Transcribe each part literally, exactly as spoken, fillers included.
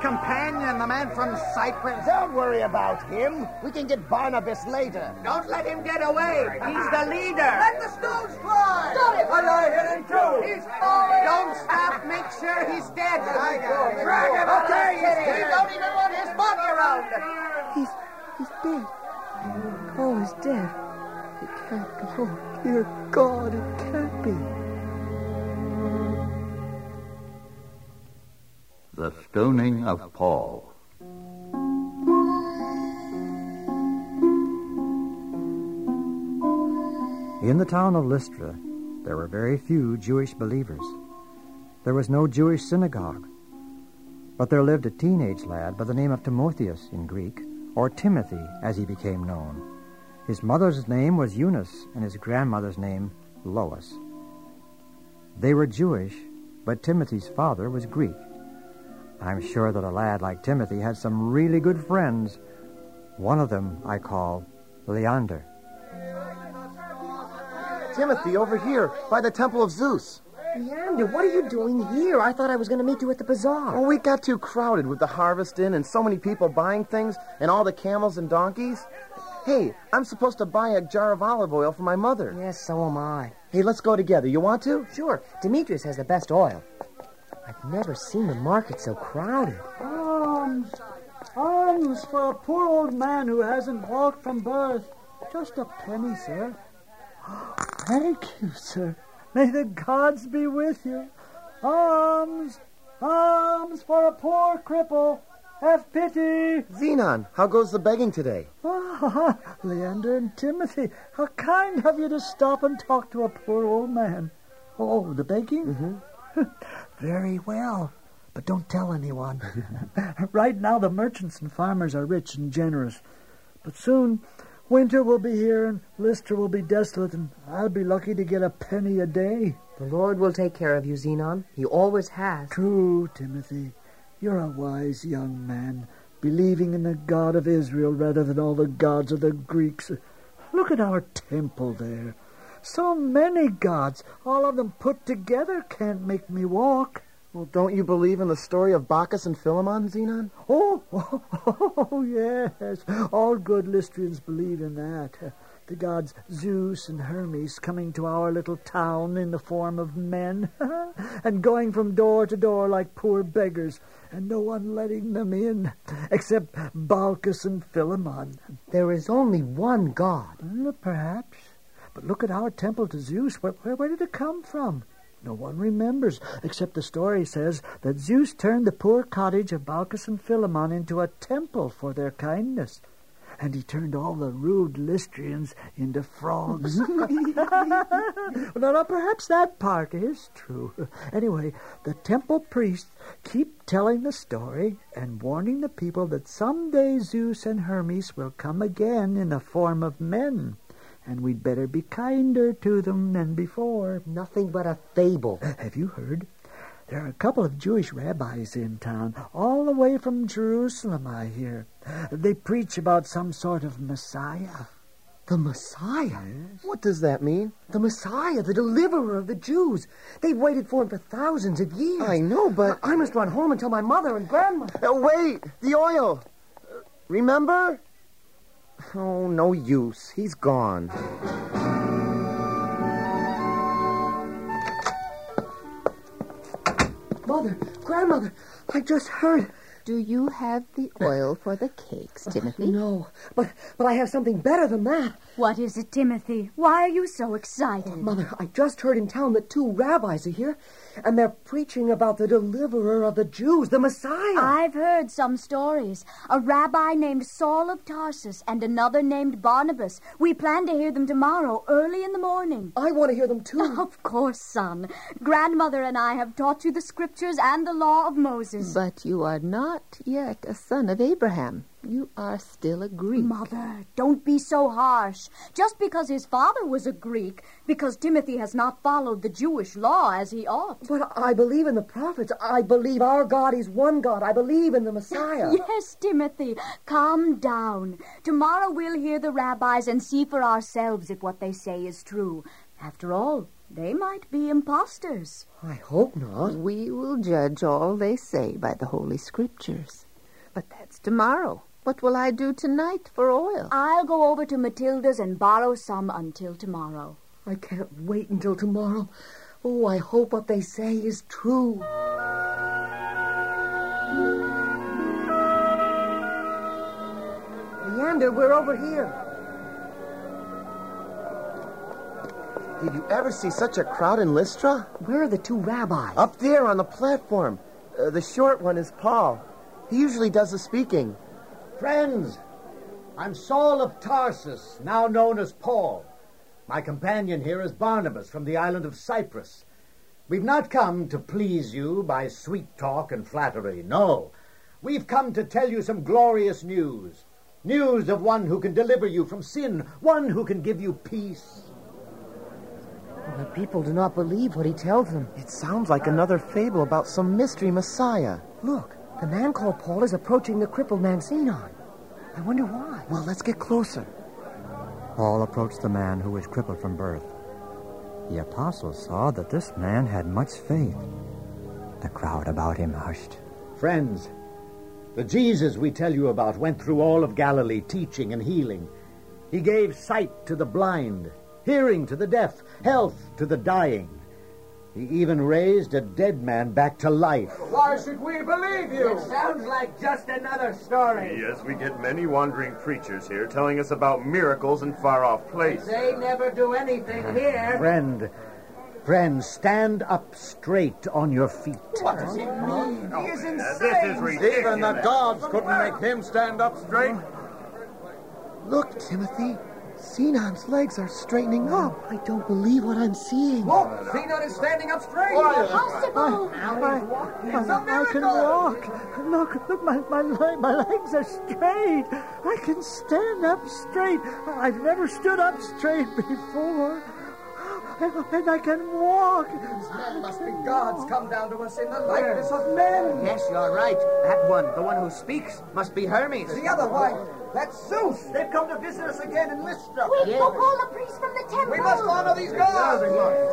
companion, the man from Cyprus. Don't worry about him. We can get Barnabas later. Don't let him get away. He's the leader. Let the stones fly! Got it! And I hit him too! He's falling. Don't stop. Make sure he's dead. Drag him! Okay, he's He don't even want his body around. He's, he's dead. Paul is dead. It can't be. Oh, dear God, it can't be. The Stoning of Paul. In the town of Lystra, there were very few Jewish believers. There was no Jewish synagogue. But there lived a teenage lad by the name of Timotheus in Greek, or Timothy, as he became known. His mother's name was Eunice, and his grandmother's name, Lois. They were Jewish, but Timothy's father was Greek. I'm sure that a lad like Timothy had some really good friends. One of them I call Leander. Timothy, over here, by the Temple of Zeus. Leander, what are you doing here? I thought I was going to meet you at the bazaar. Oh, we got too crowded with the harvest in and so many people buying things and all the camels and donkeys. Hey, I'm supposed to buy a jar of olive oil for my mother. Yes, so am I. Hey, let's go together. You want to? Sure. Demetrius has the best oil. I've never seen the market so crowded. Alms! Alms for a poor old man who hasn't walked from birth. Just a penny, sir. Thank you, sir. May the gods be with you. Alms! Alms for a poor cripple. Have pity. Zenon, how goes the begging today? Ah, Leander and Timothy, how kind of you to stop and talk to a poor old man. Oh, the begging? Mm-hmm. Very well, but don't tell anyone. Right now, the merchants and farmers are rich and generous. But soon, winter will be here and Lystra will be desolate, and I'll be lucky to get a penny a day. The Lord will take care of you, Zenon. He always has. True, Timothy. You're a wise young man, believing in the God of Israel rather than all the gods of the Greeks. Look at our temple there. So many gods, all of them put together, can't make me walk. Well, don't you believe in the story of Bacchus and Philemon, Zenon? Oh, oh, oh, yes. All good Lystrians believe in that. The gods Zeus and Hermes coming to our little town in the form of men and going from door to door like poor beggars, and no one letting them in except Bacchus and Philemon. There is only one God. Uh, perhaps. But look at our temple to Zeus. Where, where, where did it come from? No one remembers, except the story says that Zeus turned the poor cottage of Bacchus and Philemon into a temple for their kindness. And he turned all the rude Lystrians into frogs. Well, now, perhaps that part is true. Anyway, the temple priests keep telling the story and warning the people that someday Zeus and Hermes will come again in the form of men. And we'd better be kinder to them than before. Nothing but a fable. Have you heard? There are a couple of Jewish rabbis in town, all the way from Jerusalem, I hear. They preach about some sort of Messiah. The Messiah? Yes. What does that mean? The Messiah, the deliverer of the Jews. They've waited for him for thousands of years. I know, but... I must run home and tell my mother and grandmother. Uh, wait! The oil! Uh, remember? Oh, no use. He's gone. Mother, grandmother, I just heard... Do you have the oil for the cakes, Timothy? No, but but I have something better than that. What is it, Timothy? Why are you so excited? Oh, Mother, I just heard in town that two rabbis are here, and they're preaching about the deliverer of the Jews, the Messiah. I've heard some stories. A rabbi named Saul of Tarsus and another named Barnabas. We plan to hear them tomorrow, early in the morning. I want to hear them, too. Of course, son. Grandmother and I have taught you the scriptures and the law of Moses. But you are not yet a son of Abraham. You are still a Greek. Mother, don't be so harsh. Just because his father was a Greek, because Timothy has not followed the Jewish law as he ought. But I believe in the prophets. I believe our God is one God. I believe in the Messiah. Yes, Timothy. Calm down. Tomorrow we'll hear the rabbis and see for ourselves if what they say is true. After all, They might be impostors. I hope not. We will judge all they say by the Holy Scriptures. But that's tomorrow. What will I do tonight for oil? I'll go over to Matilda's and borrow some until tomorrow. I can't wait until tomorrow. Oh, I hope what they say is true. Leander, we're over here. Did you ever see such a crowd in Lystra? Where are the two rabbis? Up there on the platform. Uh, the short one is Paul. He usually does the speaking. Friends, I'm Saul of Tarsus, now known as Paul. My companion here is Barnabas from the island of Cyprus. We've not come to please you by sweet talk and flattery, no. We've come to tell you some glorious news. News of one who can deliver you from sin, one who can give you peace. The people do not believe what he tells them. It sounds like another fable about some mystery Messiah. Look, the man called Paul is approaching the crippled man Sinon. I wonder why. Well, let's get closer. Paul approached the man who was crippled from birth. The apostles saw that this man had much faith. The crowd about him hushed. Friends, the Jesus we tell you about went through all of Galilee teaching and healing. He gave sight to the blind, hearing to the deaf, health to the dying. He even raised a dead man back to life. Why should we believe you? It sounds like just another story. Yes, we get many wandering preachers here telling us about miracles in far-off places. They never do anything here. Friend, friend, stand up straight on your feet. What does he mean? He is insane. This is ridiculous. Even the gods couldn't make him stand up straight. Look, Timothy. Sinon's legs are straightening up. I don't believe what I'm seeing. Look, Sinon is standing up straight. Impossible! I, I, I can walk. Look, look, my, my, leg, my legs are straight. I can stand up straight. I've never stood up straight before. And, and I can walk. These men must be gods come down to us in the likeness of men. Yes, you're right. That one, the one who speaks, must be Hermes. The other one, that's Zeus. They've come to visit us again in Lystra. Quick, go call the priest from the temple. We must honor these gods.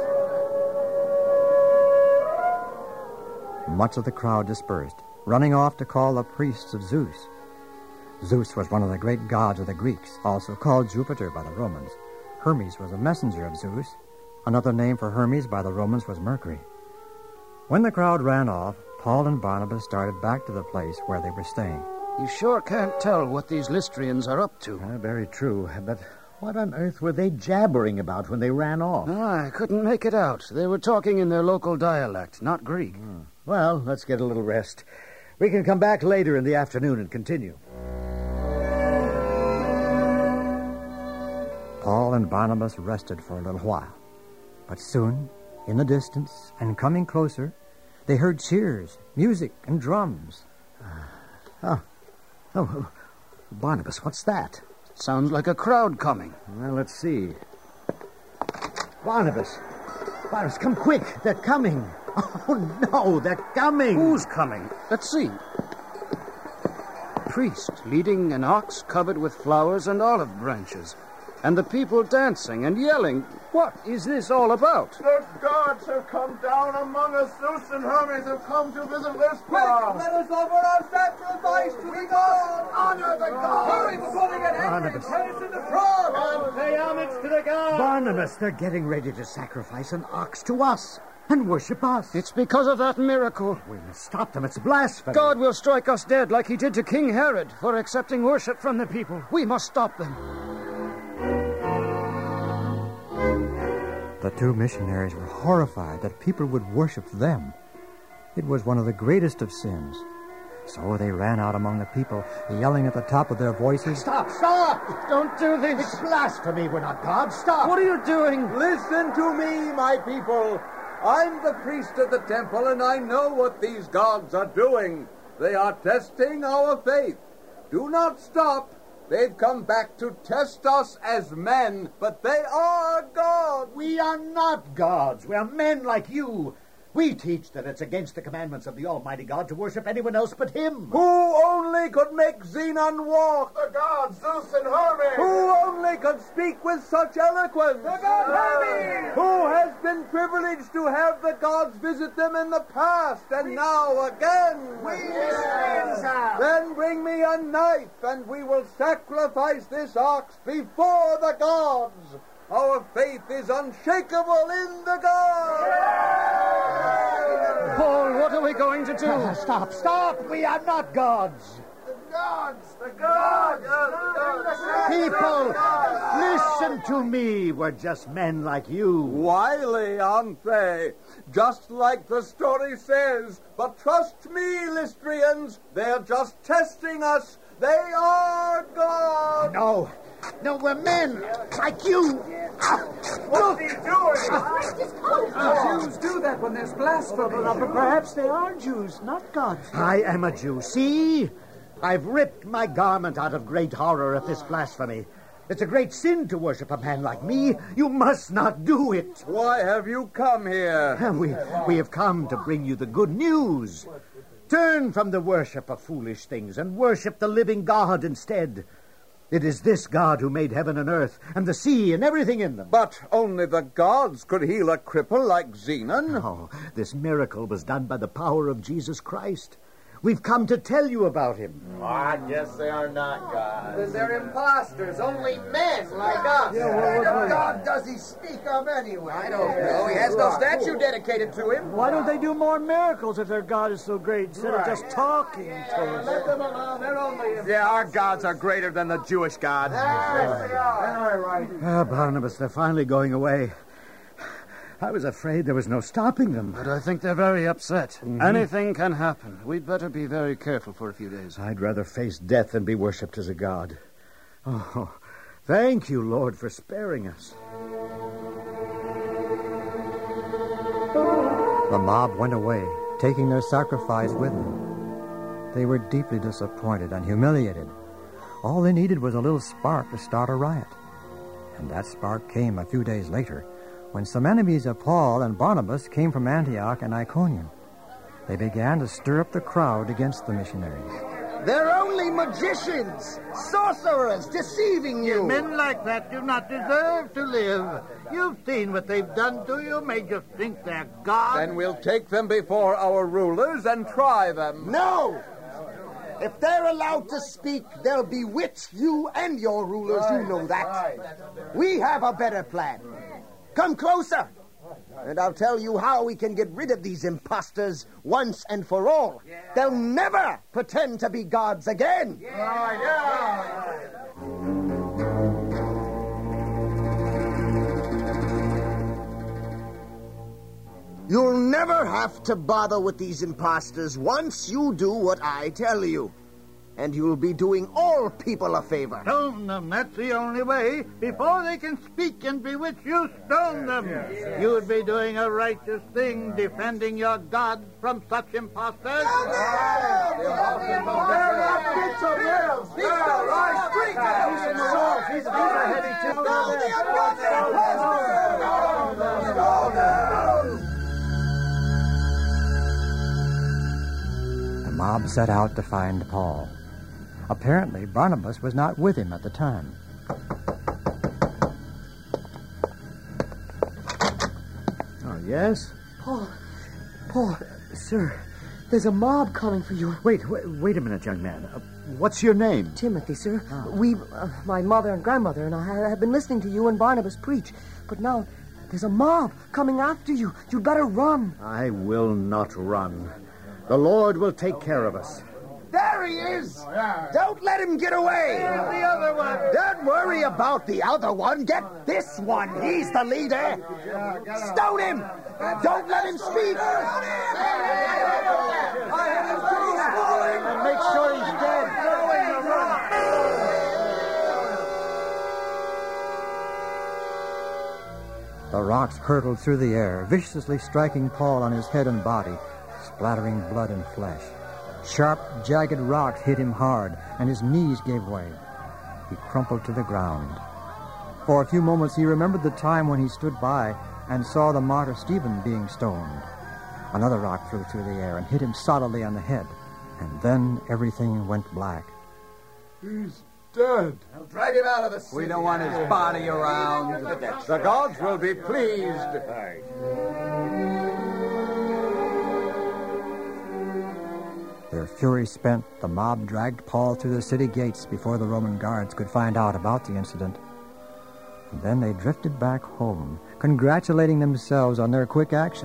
Much of the crowd dispersed, running off to call the priests of Zeus. Zeus was one of the great gods of the Greeks, also called Jupiter by the Romans. Hermes was a messenger of Zeus. Another name for Hermes by the Romans was Mercury. When the crowd ran off, Paul and Barnabas started back to the place where they were staying. You sure can't tell what these Lystrians are up to. Uh, very true, but what on earth were they jabbering about when they ran off? Oh, I couldn't make it out. They were talking in their local dialect, not Greek. Hmm. Well, let's get a little rest. We can come back later in the afternoon and continue. Paul and Barnabas rested for a little while. But soon, in the distance and coming closer, they heard cheers, music, and drums. Uh, oh. oh, Barnabas, what's that? Sounds like a crowd coming. Well, let's see. Barnabas, Barnabas, come quick. They're coming. Oh, no, they're coming. Who's coming? Let's see. Priest leading an ox covered with flowers and olive branches. And the people dancing and yelling. What is this all about? The gods have come down among us. Zeus and Hermes have come to visit Lystra. Let us offer our sacrifice to the gods. Honor the gods. Hurry before they get angry and turn us into frogs. And pay homage to the gods. Barnabas, they're getting ready to sacrifice an ox to us and worship us. It's because of that miracle. We must stop them. It's blasphemy. God will strike us dead like he did to King Herod for accepting worship from the people. We must stop them. The two missionaries were horrified that people would worship them. It was one of the greatest of sins. So they ran out among the people, yelling at the top of their voices. Stop, stop! Don't do this. It's blasphemy. We're not gods. Stop. What are you doing? Listen to me, my people. I'm the priest of the temple, and I know what these gods are doing. They are testing our faith. Do not stop. They've come back to test us as men, but they are gods. We are not gods. We are men like you. We teach that it's against the commandments of the Almighty God to worship anyone else but Him. Who only could make Xenon walk? The gods, Zeus and Hermes. Who only could speak with such eloquence? The god Hermes. Who has been privileged to have the gods visit them in the past and we, now again? We Israelites have. Then bring me a knife, and we will sacrifice this ox before the gods. Our faith is unshakable in the gods. Paul, what are we going to do? Uh, stop, stop! We are not gods. The gods, the gods. People, listen to me. We're just men like you. Wily, aren't they? Just like the story says. But trust me, Lystrians, they're just testing us. They are gods. No. No, we're men, like you. What's he doing? Uh, Jews do that when there's blasphemy. But perhaps they are Jews, not gods. I am a Jew. See? I've ripped my garment out of great horror at this blasphemy. It's a great sin to worship a man like me. You must not do it. Why have you come here? We, we have come to bring you the good news. Turn from the worship of foolish things and worship the living God instead. It is this God who made heaven and earth and the sea and everything in them. But only the gods could heal a cripple like Zenon. No, this miracle was done by the power of Jesus Christ. We've come to tell you about him. Oh, I guess they are not gods. They're imposters, only men like us. Yeah, well, what God does he speak of anyway? I don't know. He has no statue dedicated to him. Why don't they do more miracles if their God is so great instead right. of just talking to us? Let them alone. They're only... Yeah, our gods are greater than the Jewish God. Yes, they are. Right. Ah, Barnabas, they're finally going away. I was afraid there was no stopping them. But I think they're very upset. Mm-hmm. Anything can happen. We'd better be very careful for a few days. I'd rather face death than be worshipped as a god. Oh, thank you, Lord, for sparing us. The mob went away, taking their sacrifice with them. They were deeply disappointed and humiliated. All they needed was a little spark to start a riot. And that spark came a few days later, when some enemies of Paul and Barnabas came from Antioch and Iconium. They began to stir up the crowd against the missionaries. They're only magicians, sorcerers, deceiving you. Men like that do not deserve to live. You've seen what they've done to you, made you think they're gods. Then we'll take them before our rulers and try them. No! If they're allowed to speak, they'll bewitch you and your rulers. You know that. We have a better plan. Come closer, and I'll tell you how we can get rid of these imposters once and for all. They'll never pretend to be gods again. Yeah, yeah. You'll never have to bother with these imposters once you do what I tell you. And you'll be doing all people a favor. Stone them, that's the only way. Before they can speak and bewitch you, stone them. Yes, yes. You would be doing a righteous thing, defending your gods from such imposters. They're not bits of nails. These are street guys. These are heavy The mob set out to find Paul. Apparently, Barnabas was not with him at the time. Oh, yes? Paul, Paul, sir, there's a mob coming for you. Wait, wait, wait a minute, young man. Uh, what's your name? Timothy, sir. Oh. We, uh, my mother and grandmother and I have been listening to you and Barnabas preach, but now there's a mob coming after you. You'd better run. I will not run. The Lord will take care of us. There he is! Don't let him get away! Here's the other one! Don't worry about the other one. Get this one. He's the leader. Stone him! Don't let him speak! And make sure he's dead. The rocks hurtled through the air, viciously striking Paul on his head and body, splattering blood and flesh. Sharp, jagged rocks hit him hard, and his knees gave way. He crumpled to the ground. For a few moments he remembered the time when he stood by and saw the martyr Stephen being stoned. Another rock flew through the air and hit him solidly on the head. And then everything went black. He's dead. Now drag him out of the city. We don't want his body around. The gods will be pleased. Their fury spent, the mob dragged Paul through the city gates before the Roman guards could find out about the incident. And then they drifted back home, congratulating themselves on their quick action.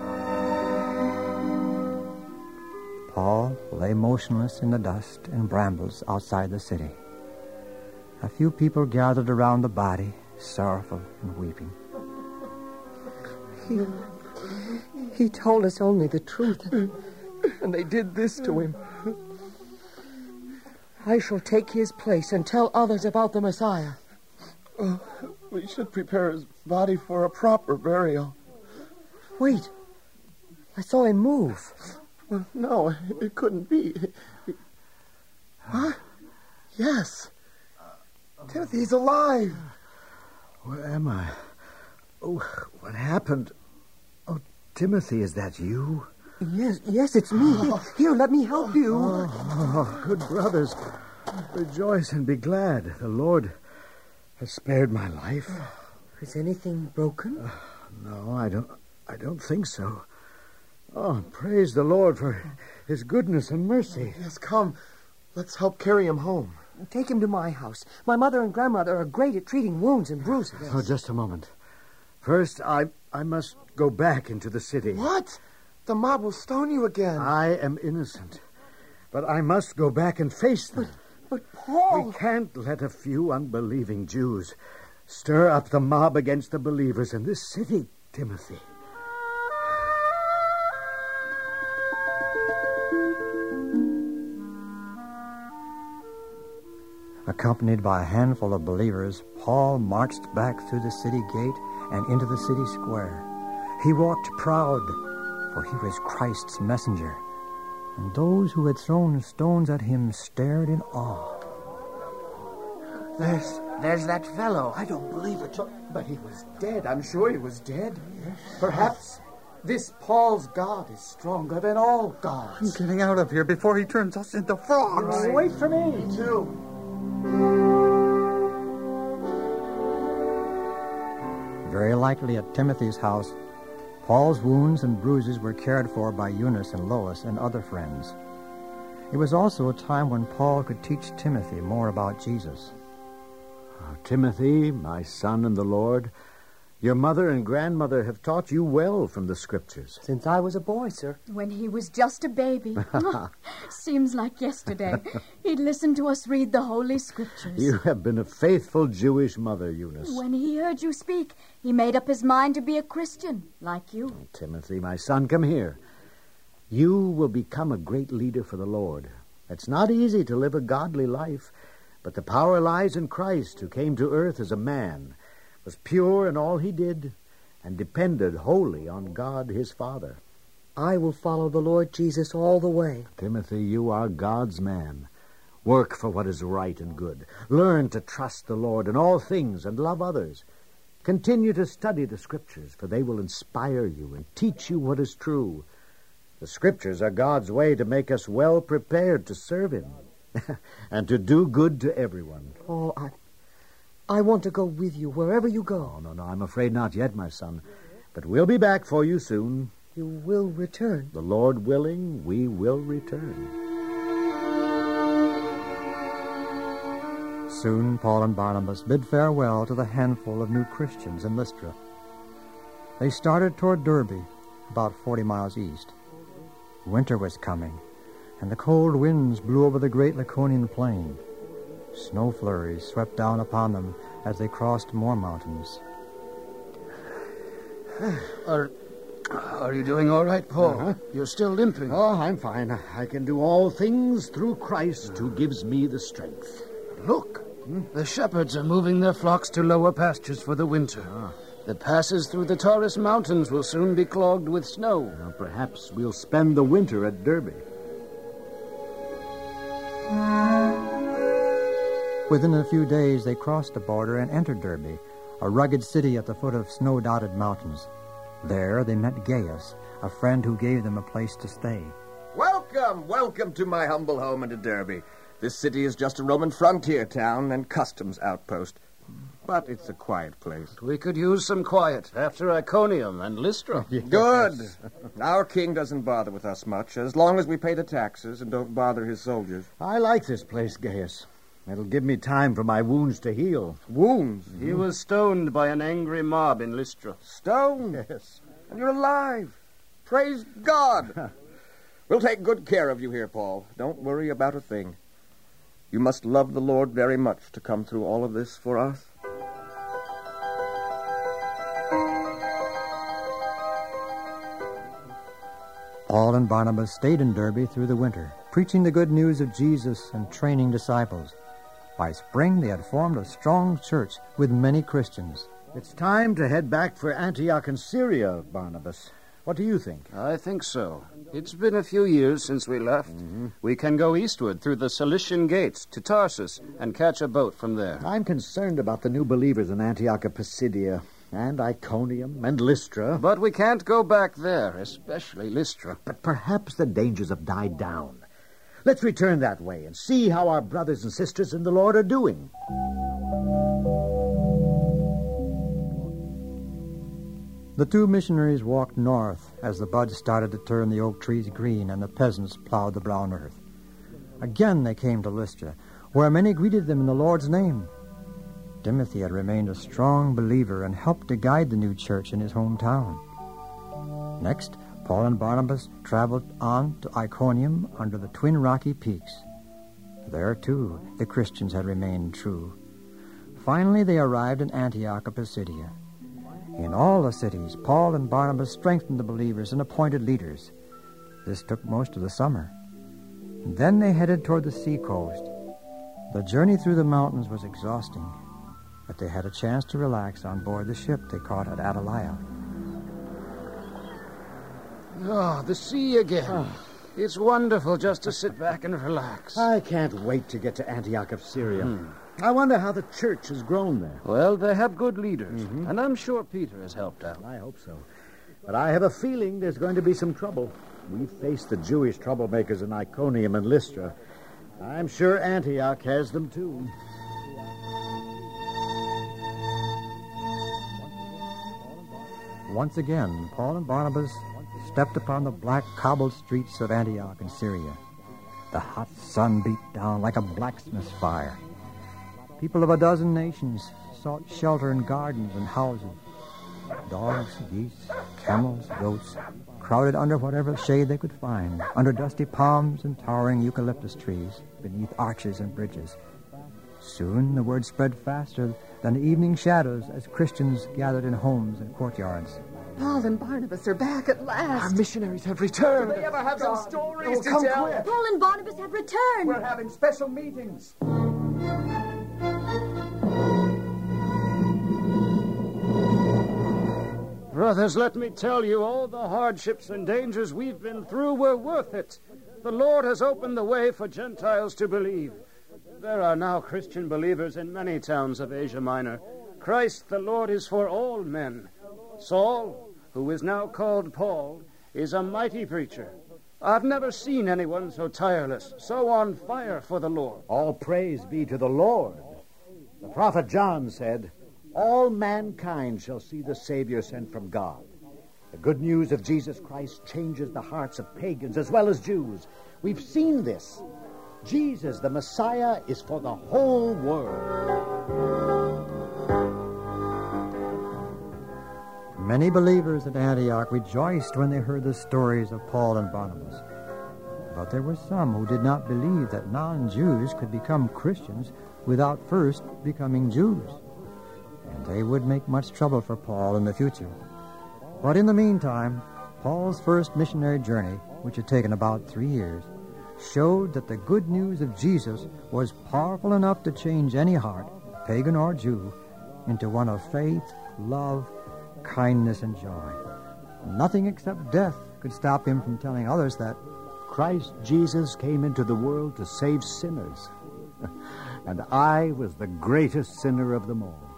Paul lay motionless in the dust and brambles outside the city. A few people gathered around the body, sorrowful and weeping. He, he told us only the truth, and they did this to him. I shall take his place and tell others about the Messiah. Oh, we should prepare his body for a proper burial. Wait. I saw him move. Well, no, it couldn't be. What? Yes. Timothy's alive. Where am I? Oh, what happened? Oh, Timothy, is that you? Yes, yes, it's me. Here, let me help you. Oh, oh, good brothers, rejoice and be glad. The Lord has spared my life. Is anything broken? Uh, no, I don't. I don't think so. Oh, praise the Lord for his goodness and mercy. Yes, come. Let's help carry him home. Take him to my house. My mother and grandmother are great at treating wounds and bruises. Oh, just a moment. First, I I must go back into the city. What? The mob will stone you again. I am innocent. But I must go back and face them. But, but Paul... We can't let a few unbelieving Jews stir up the mob against the believers in this city, Timothy. Accompanied by a handful of believers, Paul marched back through the city gate and into the city square. He walked proud, for he was Christ's messenger, and those who had thrown stones at him stared in awe. There's, there's that fellow. I don't believe it. But he was dead. I'm sure he was dead. Perhaps this Paul's God is stronger than all gods. I'm getting out of here before he turns us into frogs. Right. Wait for me. Me too. Very likely at Timothy's house, Paul's wounds and bruises were cared for by Eunice and Lois and other friends. It was also a time when Paul could teach Timothy more about Jesus. Oh, Timothy, my son in the Lord, your mother and grandmother have taught you well from the Scriptures. Since I was a boy, sir. When he was just a baby. Seems like yesterday. He'd listen to us read the Holy Scriptures. You have been a faithful Jewish mother, Eunice. When he heard you speak, he made up his mind to be a Christian, like you. Oh, Timothy, my son, come here. You will become a great leader for the Lord. It's not easy to live a godly life, but the power lies in Christ, who came to earth as a man, was pure in all he did, and depended wholly on God his Father. I will follow the Lord Jesus all the way. Timothy, you are God's man. Work for what is right and good. Learn to trust the Lord in all things and love others. Continue to study the Scriptures, for they will inspire you and teach you what is true. The Scriptures are God's way to make us well prepared to serve him and to do good to everyone. Oh, I... I want to go with you wherever you go. Oh, no, no, I'm afraid not yet, my son. But we'll be back for you soon. You will return. The Lord willing, we will return. Soon Paul and Barnabas bid farewell to the handful of new Christians in Lystra. They started toward Derbe, about forty miles east. Winter was coming, and the cold winds blew over the great Laconian plain. Snow flurries swept down upon them as they crossed more mountains. Are, are you doing all right, Paul? Uh-huh. You're still limping. Oh, I'm fine. I can do all things through Christ who gives me the strength. Look, hmm? The shepherds are moving their flocks to lower pastures for the winter. Ah. The passes through the Taurus Mountains will soon be clogged with snow. Now, perhaps we'll spend the winter at Derbe. Within a few days, they crossed the border and entered Derbe, a rugged city at the foot of snow-dotted mountains. There they met Gaius, a friend who gave them a place to stay. Welcome, welcome to my humble home in Derby. This city is just a Roman frontier town and customs outpost. But it's a quiet place. We could use some quiet after Iconium and Lystra. Yes. Good. Our king doesn't bother with us much, as long as we pay the taxes and don't bother his soldiers. I like this place, Gaius. It'll give me time for my wounds to heal. Wounds? Mm-hmm. He was stoned by an angry mob in Lystra. Stoned? Yes. And you're alive. Praise God. We'll take good care of you here, Paul. Don't worry about a thing. You must love the Lord very much to come through all of this for us. Paul and Barnabas stayed in Derby through the winter, preaching the good news of Jesus and training disciples. By spring, they had formed a strong church with many Christians. It's time to head back for Antioch in Syria, Barnabas. What do you think? I think so. It's been a few years since we left. Mm-hmm. We can go eastward through the Cilician gates to Tarsus and catch a boat from there. I'm concerned about the new believers in Antioch of Pisidia and Iconium and Lystra. But we can't go back there, especially Lystra. But perhaps the dangers have died down. Let's return that way and see how our brothers and sisters in the Lord are doing. The two missionaries walked north as the buds started to turn the oak trees green and the peasants plowed the brown earth. Again they came to Lystra, where many greeted them in the Lord's name. Timothy had remained a strong believer and helped to guide the new church in his hometown. Next, Paul and Barnabas traveled on to Iconium under the twin rocky peaks. There, too, the Christians had remained true. Finally, they arrived in Antioch of Pisidia. In all the cities, Paul and Barnabas strengthened the believers and appointed leaders. This took most of the summer. Then they headed toward the seacoast. The journey through the mountains was exhausting, but they had a chance to relax on board the ship they caught at Attalia. Oh, the sea again. Oh. It's wonderful just to sit back and relax. I can't wait to get to Antioch of Syria. Hmm. I wonder how the church has grown there. Well, they have good leaders, mm-hmm. and I'm sure Peter has helped out. I hope so. But I have a feeling there's going to be some trouble. We faced the Jewish troublemakers in Iconium and Lystra. I'm sure Antioch has them, too. Once again, Paul and Barnabas stepped upon the black cobbled streets of Antioch in Syria. The hot sun beat down like a blacksmith's fire. People of a dozen nations sought shelter in gardens and houses. Dogs, geese, camels, goats crowded under whatever shade they could find, under dusty palms and towering eucalyptus trees, beneath arches and bridges. Soon the word spread faster than the evening shadows as Christians gathered in homes and courtyards. Paul and Barnabas are back at last. Our missionaries have returned. Do they ever have some stories oh, to come tell? Quick. Paul and Barnabas have returned. We're having special meetings. Brothers, let me tell you, all the hardships and dangers we've been through were worth it. The Lord has opened the way for Gentiles to believe. There are now Christian believers in many towns of Asia Minor. Christ the Lord is for all men. Saul, who is now called Paul, is a mighty preacher. I've never seen anyone so tireless, so on fire for the Lord. All praise be to the Lord. The prophet John said, all mankind shall see the Savior sent from God. The good news of Jesus Christ changes the hearts of pagans as well as Jews. We've seen this. Jesus, the Messiah, is for the whole world. Many believers at Antioch rejoiced when they heard the stories of Paul and Barnabas. But there were some who did not believe that non-Jews could become Christians without first becoming Jews. And they would make much trouble for Paul in the future. But in the meantime, Paul's first missionary journey, which had taken about three years, showed that the good news of Jesus was powerful enough to change any heart, pagan or Jew, into one of faith, love, kindness, and joy. Nothing except death could stop him from telling others that Christ Jesus came into the world to save sinners, and I was the greatest sinner of them all.